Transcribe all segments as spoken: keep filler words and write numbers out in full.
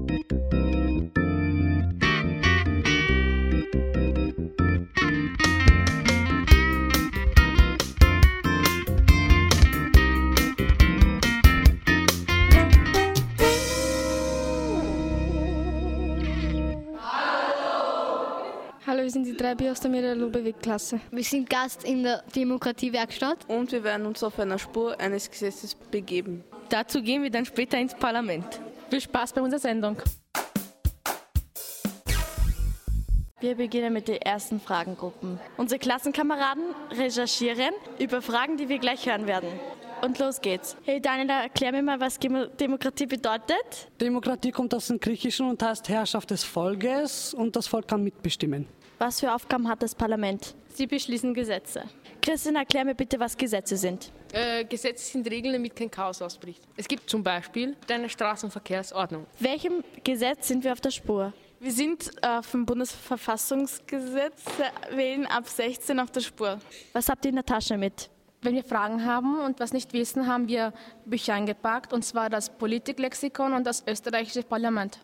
Hallo, wir sind die drei B aus der Mira-Lobeweg-Klasse. Wir sind Gast in der Demokratiewerkstatt. Und wir werden uns auf einer Spur eines Gesetzes begeben. Dazu gehen wir dann später ins Parlament. Viel Spaß bei unserer Sendung. Wir beginnen mit den ersten Fragengruppen. Unsere Klassenkameraden recherchieren über Fragen, die wir gleich hören werden. Und los geht's. Hey Daniel, erklär mir mal, was Demokratie bedeutet. Demokratie kommt aus dem Griechischen und heißt Herrschaft des Volkes und das Volk kann mitbestimmen. Was für Aufgaben hat das Parlament? Sie beschließen Gesetze. Christian, erklär mir bitte, was Gesetze sind. Äh, Gesetze sind Regeln, damit kein Chaos ausbricht. Es gibt zum Beispiel eine Straßenverkehrsordnung. Welchem Gesetz sind wir auf der Spur? Wir sind auf dem Bundesverfassungsgesetz, wählen ab sechzehn auf der Spur. Was habt ihr in der Tasche mit? Wenn wir Fragen haben und was nicht wissen, haben wir Bücher eingepackt, und zwar das Politiklexikon und das österreichische Parlament.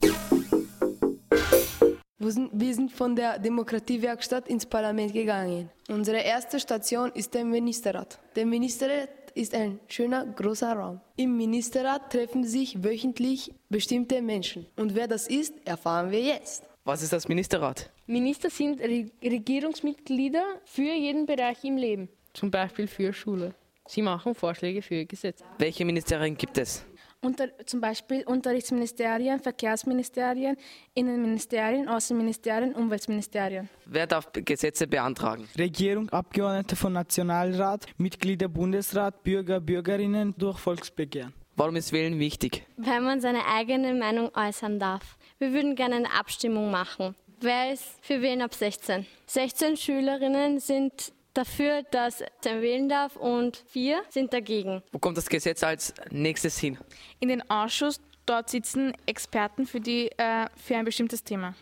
Wir sind von der Demokratiewerkstatt ins Parlament gegangen. Unsere erste Station ist der Ministerrat. Der Ministerrat ist ein schöner, großer Raum. Im Ministerrat treffen sich wöchentlich bestimmte Menschen. Und wer das ist, erfahren wir jetzt. Was ist das Ministerrat? Minister sind Re- Regierungsmitglieder für jeden Bereich im Leben, zum Beispiel für Schule. Sie machen Vorschläge für Gesetze. Welche Ministerien gibt es? Unter, zum Beispiel Unterrichtsministerien, Verkehrsministerien, Innenministerien, Außenministerien, Umweltministerien. Wer darf Gesetze beantragen? Regierung, Abgeordnete von Nationalrat, Mitglieder Bundesrat, Bürger, Bürgerinnen durch Volksbegehren. Warum ist Wählen wichtig? Weil man seine eigene Meinung äußern darf. Wir würden gerne eine Abstimmung machen. Wer ist für Wählen ab sechzehn? sechzehn Schülerinnen sind dafür, dass er wählen darf, und vier sind dagegen. Wo kommt das Gesetz als nächstes hin? In den Ausschuss, dort sitzen Experten für, die, äh, für ein bestimmtes Thema.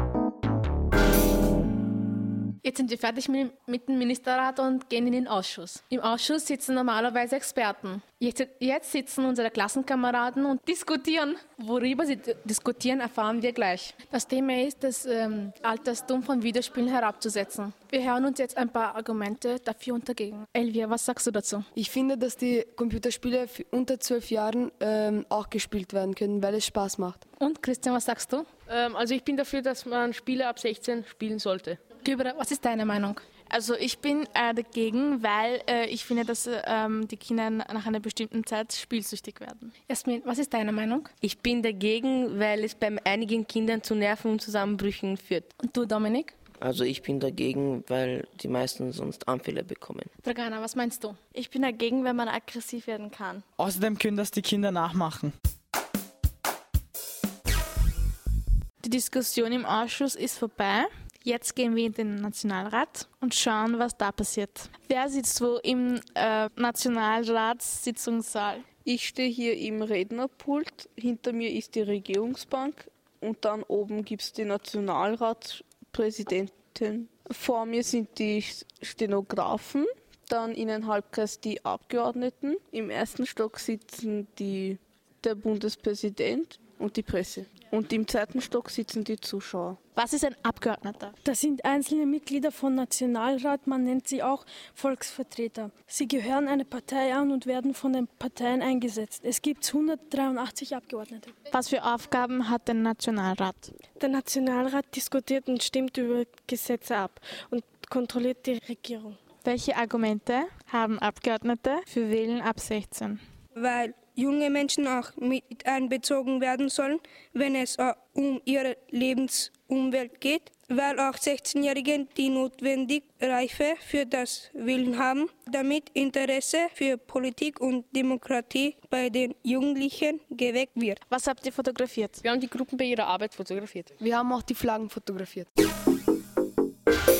Jetzt sind wir fertig mit, mit dem Ministerrat und gehen in den Ausschuss. Im Ausschuss sitzen normalerweise Experten. Jetzt, jetzt sitzen unsere Klassenkameraden und diskutieren. Worüber sie d- diskutieren, erfahren wir gleich. Das Thema ist, das ähm, Alterstum von Videospielen herabzusetzen. Wir hören uns jetzt ein paar Argumente dafür und dagegen. Elvia, was sagst du dazu? Ich finde, dass die Computerspiele für unter zwölf Jahren ähm, auch gespielt werden können, weil es Spaß macht. Und Christian, was sagst du? Ähm, also ich bin dafür, dass man Spiele ab sechzehn spielen sollte. Kübra, was ist deine Meinung? Also ich bin äh, dagegen, weil äh, ich finde, dass ähm, die Kinder nach einer bestimmten Zeit spielsüchtig werden. Jasmin, was ist deine Meinung? Ich bin dagegen, weil es bei einigen Kindern zu Nervenzusammenbrüchen führt. Und du, Dominik? Also ich bin dagegen, weil die meisten sonst Anfälle bekommen. Dragana, was meinst du? Ich bin dagegen, wenn man aggressiv werden kann. Außerdem können das die Kinder nachmachen. Die Diskussion im Ausschuss ist vorbei. Jetzt gehen wir in den Nationalrat und schauen, was da passiert. Wer sitzt wo im äh, Nationalratssitzungssaal? Ich stehe hier im Rednerpult. Hinter mir ist die Regierungsbank. Und dann oben gibt es die Nationalratspräsidentin. Vor mir sind die Stenografen. Dann in einem Halbkreis die Abgeordneten. Im ersten Stock sitzen die, der Bundespräsident und die Presse. Und im zweiten Stock sitzen die Zuschauer. Was ist ein Abgeordneter? Das sind einzelne Mitglieder vom Nationalrat, man nennt sie auch Volksvertreter. Sie gehören einer Partei an und werden von den Parteien eingesetzt. Es gibt hundertdreiundachtzig Abgeordnete. Was für Aufgaben hat der Nationalrat? Der Nationalrat diskutiert und stimmt über Gesetze ab und kontrolliert die Regierung. Welche Argumente haben Abgeordnete für Wählen ab sechzehn? Weil junge Menschen auch mit einbezogen werden sollen, wenn es um ihre Lebensumwelt geht, weil auch sechzehnjährige die notwendige Reife für das Wählen haben, damit Interesse für Politik und Demokratie bei den Jugendlichen geweckt wird. Was habt ihr fotografiert? Wir haben die Gruppen bei ihrer Arbeit fotografiert. Wir haben auch die Flaggen fotografiert.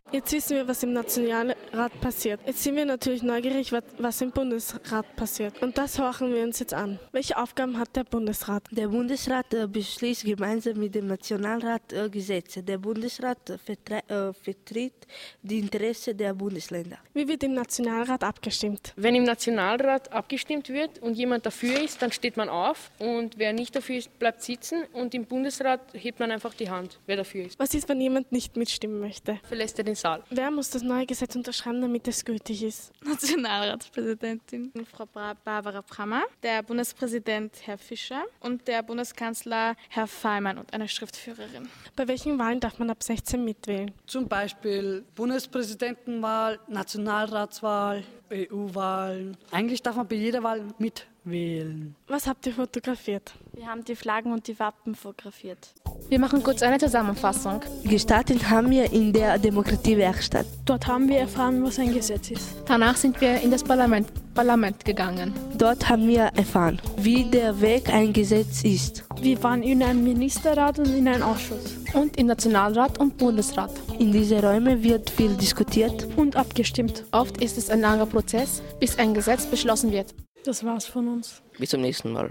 Jetzt wissen wir, was im Nationalrat passiert. Jetzt sind wir natürlich neugierig, was im Bundesrat passiert. Und das horchen wir uns jetzt an. Welche Aufgaben hat der Bundesrat? Der Bundesrat äh, beschließt gemeinsam mit dem Nationalrat äh, Gesetze. Der Bundesrat äh, vertre- äh, vertritt die Interessen der Bundesländer. Wie wird im Nationalrat abgestimmt? Wenn im Nationalrat abgestimmt wird und jemand dafür ist, dann steht man auf und wer nicht dafür ist, bleibt sitzen und im Bundesrat hebt man einfach die Hand, wer dafür ist. Was ist, wenn jemand nicht mitstimmen möchte? Verlässt er den Saal. Wer muss das neue Gesetz unterschreiben, damit es gültig ist? Nationalratspräsidentin Frau Barbara Brammer, der Bundespräsident Herr Fischer und der Bundeskanzler Herr Faymann und eine Schriftführerin. Bei welchen Wahlen darf man ab sechzehn mitwählen? Zum Beispiel Bundespräsidentenwahl, Nationalratswahl, E U-Wahlen. Eigentlich darf man bei jeder Wahl mitwählen. Was habt ihr fotografiert? Wir haben die Flaggen und die Wappen fotografiert. Wir machen kurz eine Zusammenfassung. Gestartet haben wir in der Demokratiewerkstatt. Dort haben wir erfahren, was ein Gesetz ist. Danach sind wir in das Parlament, Parlament gegangen. Dort haben wir erfahren, wie der Weg ein Gesetz ist. Wir waren in einem Ministerrat und in einem Ausschuss. Und im Nationalrat und Bundesrat. In diesen Räumen wird viel diskutiert und abgestimmt. Oft ist es ein langer Prozess, bis ein Gesetz beschlossen wird. Das war's von uns. Bis zum nächsten Mal.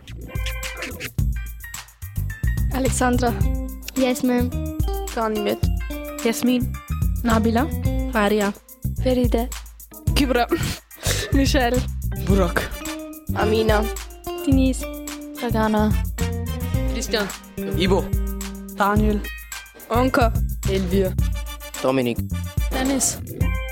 Alexandra. Jasmin. Ganimede. Jasmin. Nabila. Maria. Feride. Kibra. Michelle. Burak. Amina. Denise. Dragana. Christian. Ivo. Daniel. Anka. Elvia. Dominik. Dennis.